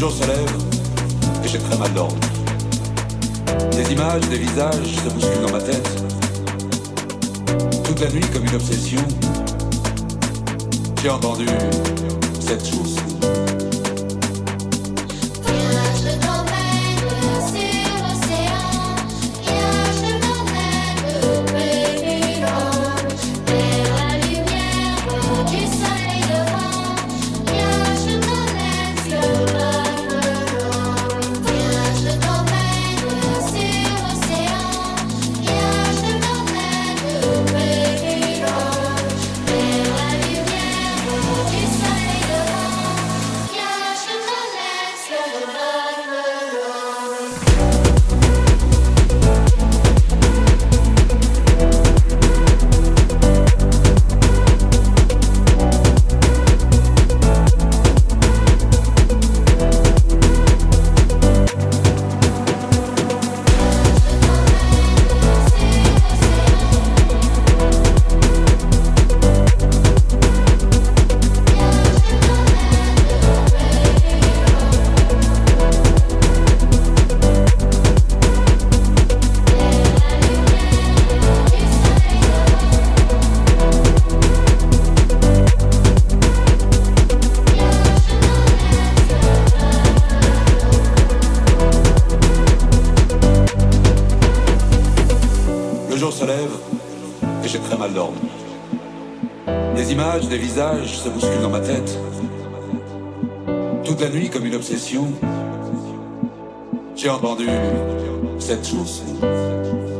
jour se lève et j'ai très mal dormi. Des images, des visages se bousculent dans ma tête. Toute la nuit comme une obsession, j'ai entendu cette chanson. Le jour se lève et j'ai très mal dormi. Des images, des visages se bousculent dans ma tête. Toute la nuit comme une obsession, j'ai entendu cette chanson.